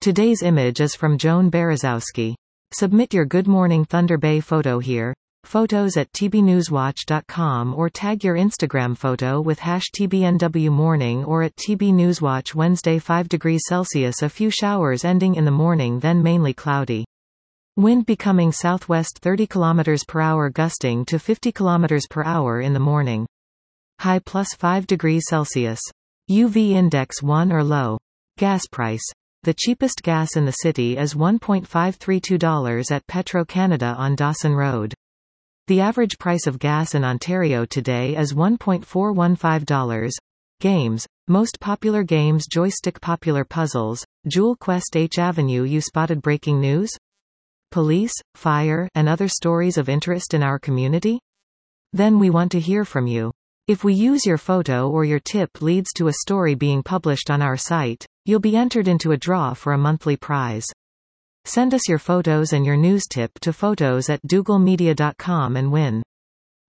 Today's image is from Joan Berezowski. Submit your Good Morning Thunder Bay photo here. Photos at tbnewswatch.com or tag your Instagram photo with #TBNWMorning or at TBNewsWatch. Wednesday 5 degrees Celsius, a few showers ending in the morning, then mainly cloudy. Wind becoming southwest 30 km per hour, gusting to 50 km per hour in the morning. High +5 degrees Celsius. UV index 1 or low. Gas price. The cheapest gas in the city is $1.532 at Petro-Canada on Dawson Road. The average price of gas in Ontario today is $1.415. Games. Most popular games: joystick. Popular puzzles: Jewel Quest. H Avenue. You spotted breaking news? Police, fire, and other stories of interest in our community? Then we want to hear from you. If we use your photo or your tip leads to a story being published on our site, you'll be entered into a draw for a monthly prize. Send us your photos and your news tip to photos@dougalmedia.com and win.